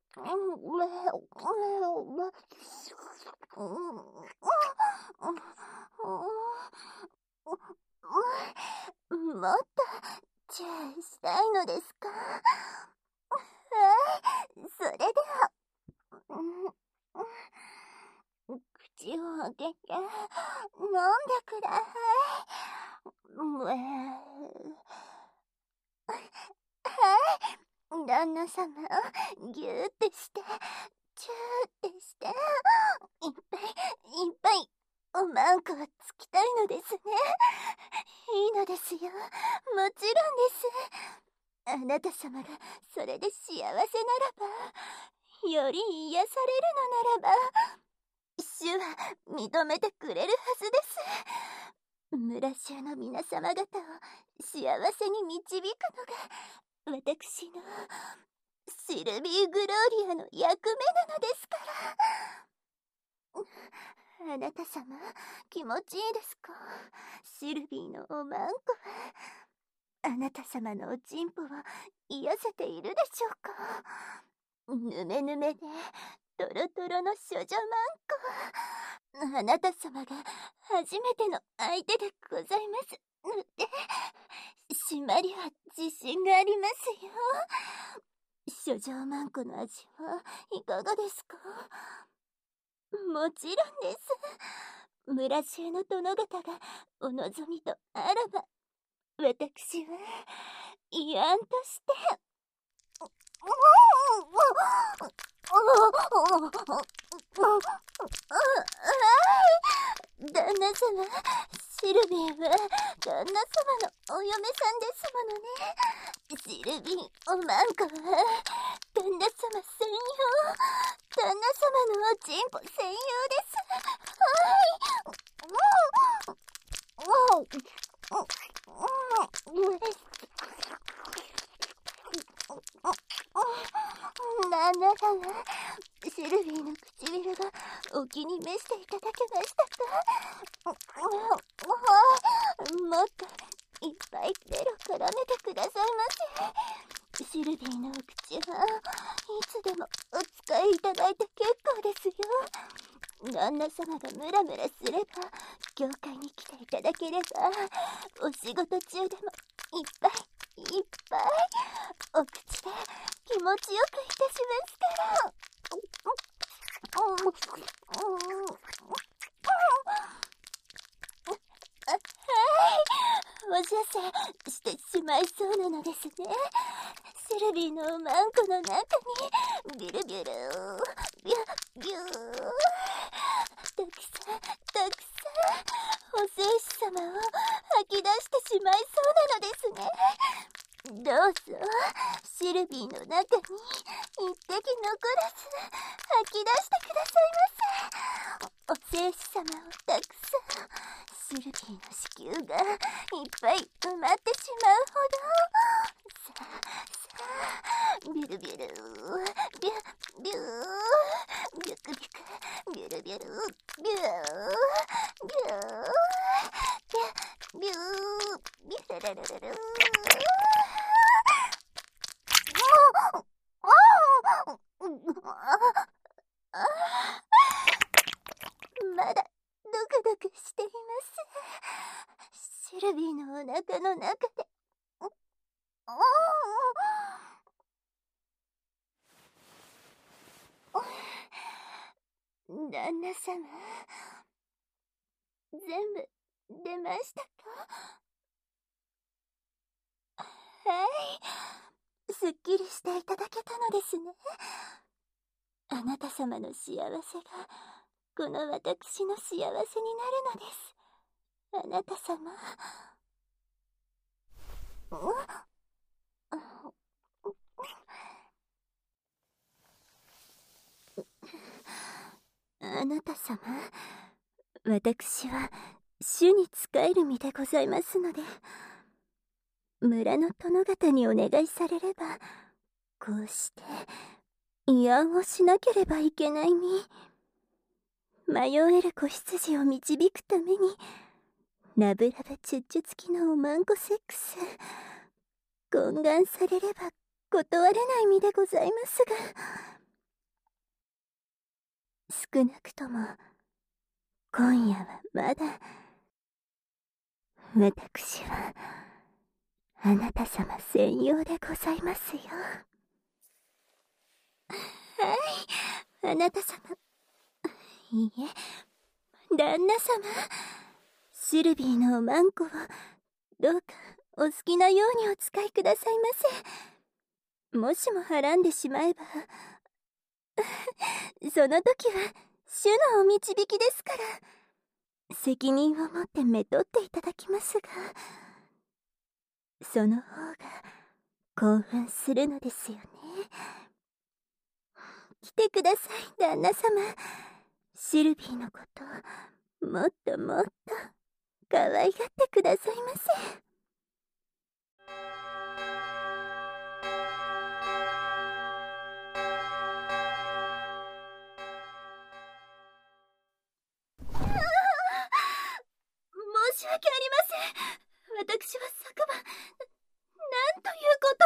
もっとチューしたいのですか？はい、それでは、口を開けて飲んでください。はい、旦那様、ぎゅーってして、チューってして、いっぱいいっぱいおまんこをつきたいのですね。いいのですよ、もちろんです。あなた様がそれで幸せならば、より癒されるのならば、主は認めてくれるはずです。村衆の皆様方を幸せに導くのが私のシルビー・グローリアの役目なのですから。あなた様、気持ちいいですか？シルビーのおまんこはあなた様のおちんぽを癒せているでしょうか？ぬめぬめでトロトロの少女まんこ、あなた様が初めての相手でございますので、しまりは自信がありますよ。少女まんこの味はいかがですか？もちろんです。村衆の殿方がお望みとあらば、私は慰安として、旦那様、シルビーは旦那様のお嫁さんですものね。シルビー、おまんこは旦那様専用、旦那様のおちんぽ専用です。はい。旦那様、シルビーの唇がお気に召していただけましたか？もっといっぱいベロ絡めてくださいませ。シルビーのお口はいつでもお使いいただいて結構ですよ。旦那様がムラムラすれば業界に来ていただければ、お仕事中でもいっぱいいっぱいお口で気持ちよくいたしますから。はい、おじゃせしてしまいそうなのですね。シルビーのおまんこの中にビュルビュルビュビュー、たくさんたくさんお戦士様を吐き出してしまいそうなのですね。どうぞシルビーの中に一滴残らず吐き出してくださいませ。お戦士様をたくさん、シルビーの子宮がいっぱい埋まってしまうほど。さあさあ、ビュルビュルビュビュービュクビュク旦那様、全部出ましたか？はい、すっきりしていただけたのですね。あなた様の幸せがこの私の幸せになるのです。あなた様。あなた様、私は主に仕える身でございますので、村の殿方にお願いされれば、こうして慰安をしなければいけない身。迷える子羊を導くために、ラブラブチュッチュ付きのおまんこセックス、懇願されれば断れない身でございますが、少なくとも今夜はまだ、私はあなた様専用でございますよ。はい、あなた様。いいえ、旦那様。シルビーのおまんこをどうかお好きなようにお使いくださいませ。もしもはらんでしまえばその時は主のお導きですから、責任を持ってめとっていただきますが、その方が興奮するのですよね。来てください、旦那様。シルビーのこともっともっと可愛がってくださいませ。申し訳ありません。私は昨晩、なんということ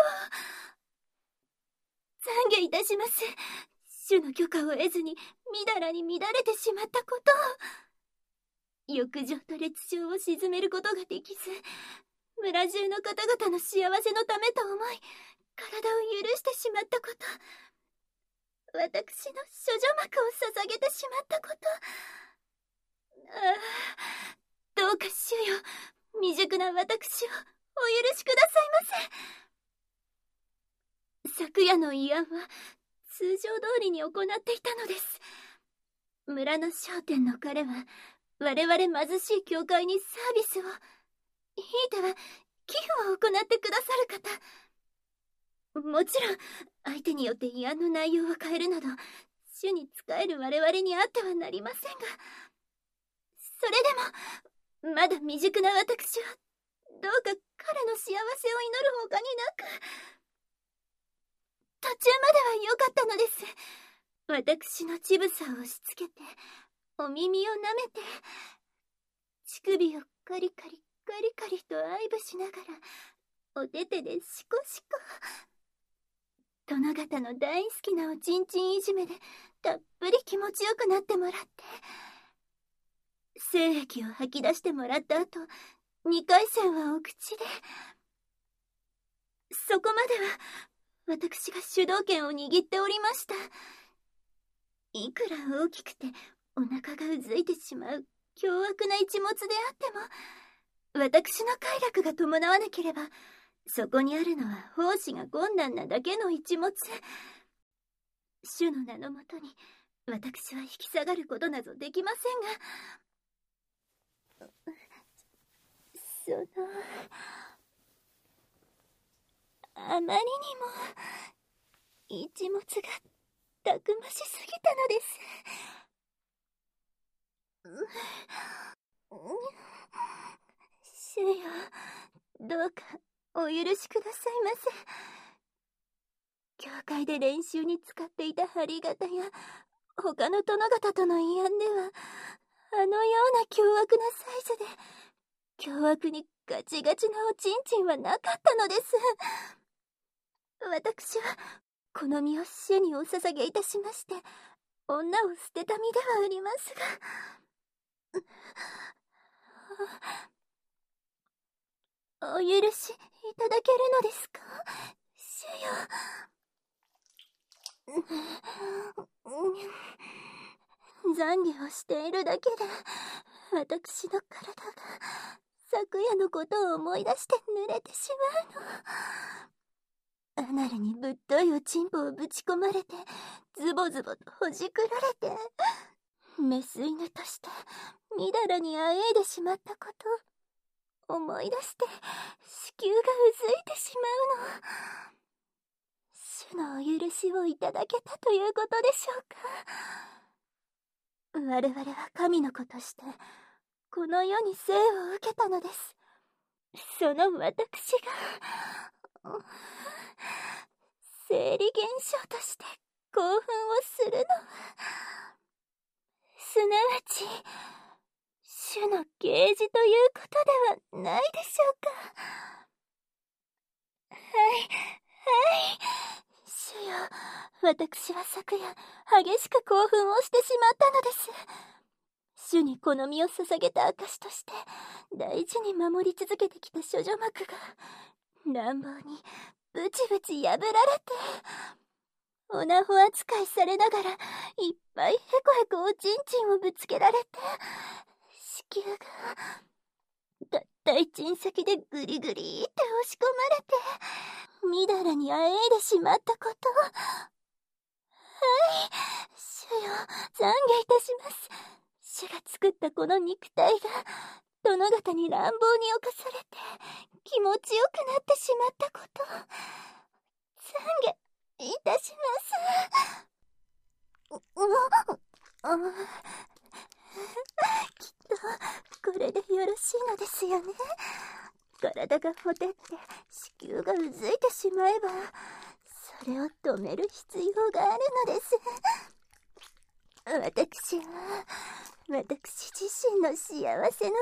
を。懺悔いたします。主の許可を得ずに、みだらに乱れてしまったことを。欲情と烈情を鎮めることができず、村中の方々の幸せのためと思い、体を許してしまったこと。私の処女膜を捧げてしまったこと。ああ、どうか主よ、未熟な私をお許しくださいませ。昨夜の慰安は通常通りに行っていたのです。村の商店の彼は我々貧しい教会にサービスを、ひいては寄付を行ってくださる方。もちろん相手によって慰安の内容を変えるなど主に仕える我々にあってはなりませんが、それでもまだ未熟な私はどうか彼の幸せを祈るほかになく。途中までは良かったのです。私の乳房を押し付けてお耳を舐めて乳首をカリカリカリカリと愛撫しながらお手手でシコシコ。殿方の大好きなおちんちんいじめでたっぷり気持ちよくなってもらって、精液を吐き出してもらった後、二回戦はお口で。そこまでは私が主導権を握っておりました。いくら大きくてお腹がうずいてしまう凶悪な一物であっても、私の快楽が伴わなければ、そこにあるのは奉仕が困難なだけの一物。主の名のもとに私は引き下がることなどできませんが、そのあまりにも一物がたくましすぎたのです。主よ、どうかお許しくださいませ。教会で練習に使っていた針型や他の殿方との慰安では、あのような凶悪なサイズで凶悪にガチガチなおちんちんはなかったのです。私はこの身を主にお捧げいたしまして、女を捨てた身ではありますが、お許しいただけるのですか、主よ。 懺悔をしているだけで、私の体が昨夜のことを思い出して濡れてしまうの。アナルにぶっといおちんぽをぶち込まれて、ズボズボとほじくられて、メス犬としてみだらにあえいでしまったことを思い出して子宮がうずいてしまうの。主のお許しをいただけたということでしょうか。我々は神の子としてこの世に生を受けたのです。その私が生理現象として興奮をするのは、すなわち主の啓示ということではないでしょうか。はいはい主よ、私は昨夜激しく興奮をしてしまったのです。主にこの身を捧げた証として大事に守り続けてきた処女膜が乱暴にブチブチ破られて、おなほ扱いされながらいっぱいへこへこおちんちんをぶつけられて、子宮がたった一ん先でグリグリって押し込まれてみだらにあえいでしまったこと。はい、主よ、懺悔いたします。主が作ったこの肉体が殿方に乱暴に侵されて気持ちよくなってしまったこと、懺悔いたします。う、う、う、きっとこれでよろしいのですよね。体がほてって子宮がうずいてしまえば、それを止める必要があるのです。私は私自身の幸せの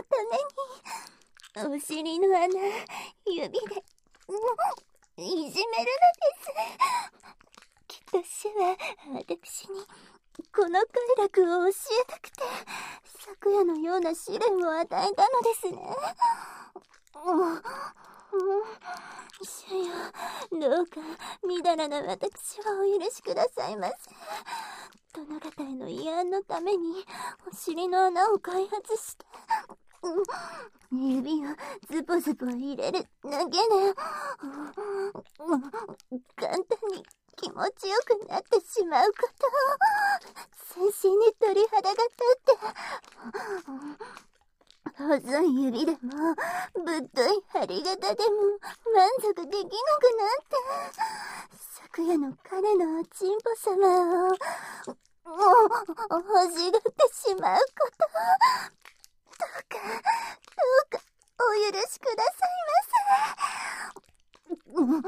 ためにお尻の穴指で、うん、いじめるのです。きっと主は私にこの快楽を教えたくて昨夜のような試練を与えたのですね。うんうん、主よ、どうかみだらな私はお許しくださいませ。殿方への慰安のためにお尻の穴を開発して、うん、指をズボズボ入れるだけで、うん、簡単に気持ちよくなってしまうこと、全身に鳥肌が立って、細い指でもぶっとい針型でも満足できなくなって、昨夜の彼のおちんぽ様をもう欲しがってしまうこと、どうかどうかお許しくださいま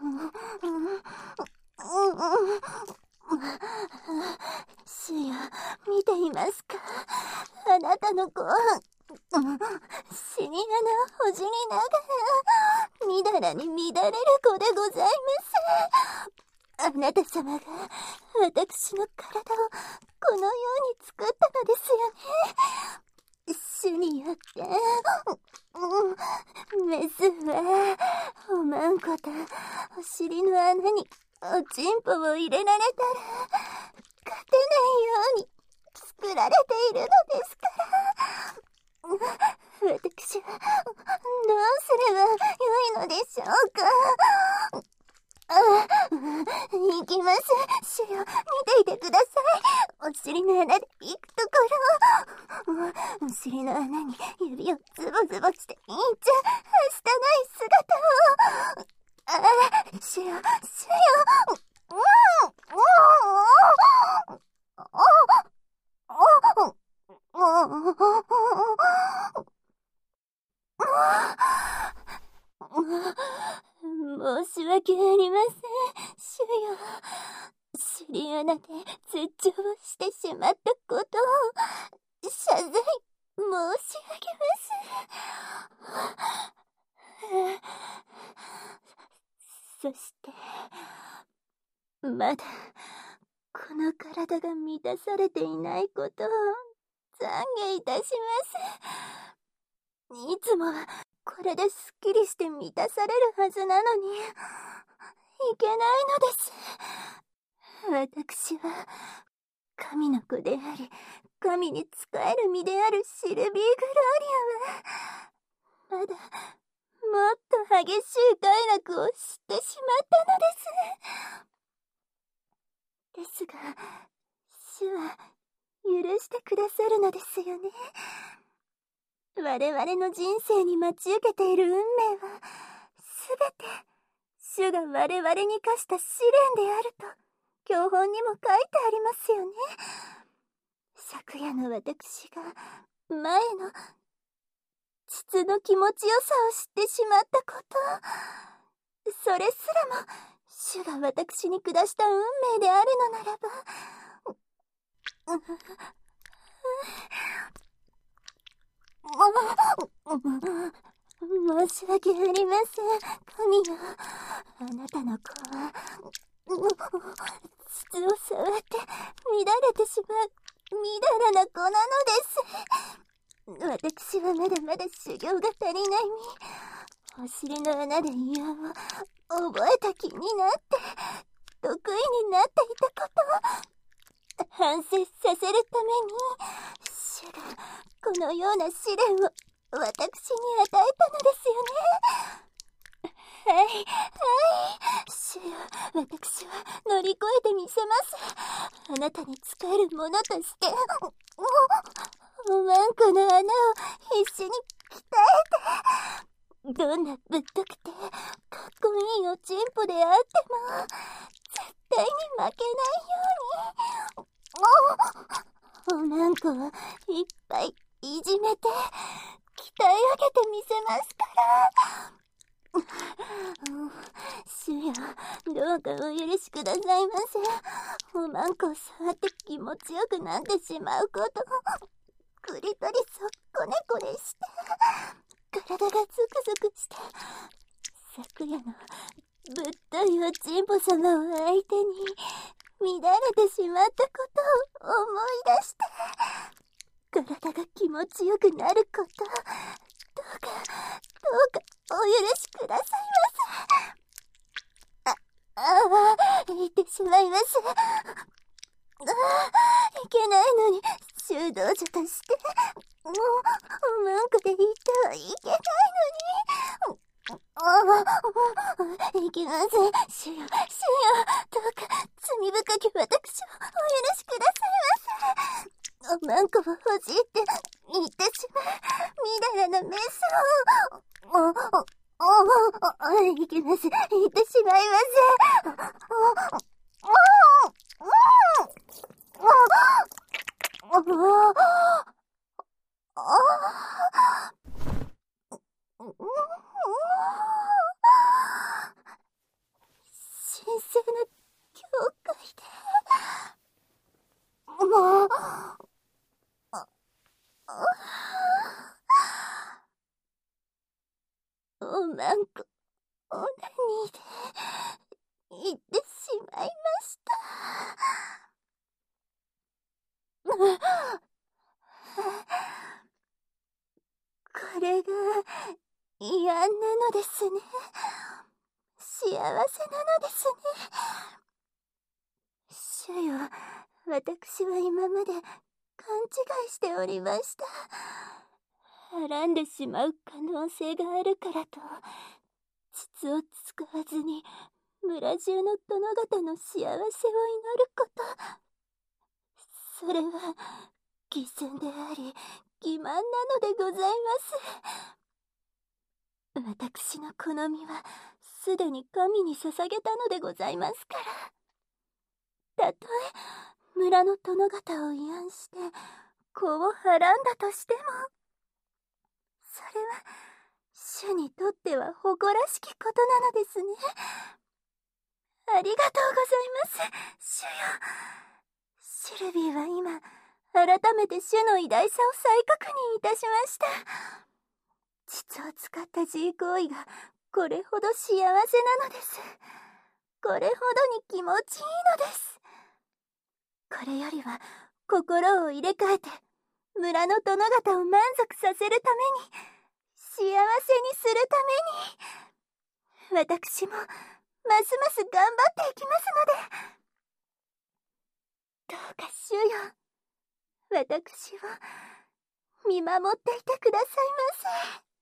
せ。主よ、見ていますか、あなたの子は死に穴をほじりながらみだらに乱れる子でございます。あなた様が私の体をこのように作ったのですよね。主によって、うん、メスはおまんことお尻の穴におちんぽを入れられたら勝てないように作られているのですから。私はどうすればよいのでしょうか。あ、行きます。主よ、見ていてください。お尻の穴で行くところ、お尻の穴に指をズボズボしていっちゃはしたない姿を。あ、主よ、主よ、うん、うん、うん、うん、申し訳ありません、主よ。尻穴で絶頂してしまったことを謝罪申し上げます。そしてまだこの体が満たされていないことを懺悔いたします。いつもはこれですっきりして満たされるはずなのにいけないのです。私は神の子であり、神に仕える身であるシルビー・グローリアは、まだ、もっと激しい快楽を知ってしまったのです。ですが、主は許してくださるのですよね。我々の人生に待ち受けている運命は、すべて、主が我々に課した試練であると、教本にも書いてありますよね。昨夜の私が、前の、実の気持ちよさを知ってしまったこと、それすらも、主が私に下した運命であるのならば、申し訳ありません、神よ。あなたの子は、膣を触って乱れてしまう、みだらな子なのです。私はまだまだ修行が足りない身、お尻の穴でイヤを覚えた気になって、得意になっていたことを、反省させるために、主がこのような試練を私に与えたのですよね。はい、はい。主よ、私は乗り越えてみせます。あなたに仕える者として、おまんこの穴を必死に鍛えて、どんなぶっとくて、かっこいいおちんぽであっても、絶対に負けないように、おまんこをいっぱいいじめて、鍛え上げてみせますから。主よ、どうかお許しくださいませ。おまんこを触って気持ちよくなってしまうこと。クリトリスをコネコネして、体がゾクゾクして、昨夜のぶっといおちんぽ様を相手に、乱れてしまったことを思い出して、体が気持ちよくなること、どうか、どうかお許しくださいませ。あ、ああ、言ってしまいます。ああ、いけないのに、修道女として、もう、おまんこでいてはいけないのに。ああ、いけません。主よ、主よ、どうか、罪深き私をお許しくださいませ。おまんこを欲しいって言ってしまう、みだらなメスを。お、お、お、いけません。言ってしまいません。お、お、お、お、お、神聖な教会で、もう、おまんこ、オナニーで、言ってしまいました。これが、慰安なのですね。幸せなのですね。主よ、私は今まで勘違いしておりました。はらんでしまう可能性があるからと、膣を使わずに村中の殿方の幸せを祈ること。それは、偽善であり、欺瞞なのでございます。私の好みは、すでに神に捧げたのでございますから。たとえ、村の殿方を慰安して、子をはらんだとしても、それは、主にとっては誇らしきことなのですね。ありがとうございます、主よ。シルビーは今、改めて主の偉大さを再確認いたしました。膣を使った自慰行為がこれほど幸せなのです。これほどに気持ちいいのです。これよりは心を入れ替えて村の殿方を満足させるために、幸せにするために、私もますます頑張っていきますので、 うか主よ、私を見守っていてくださいませ。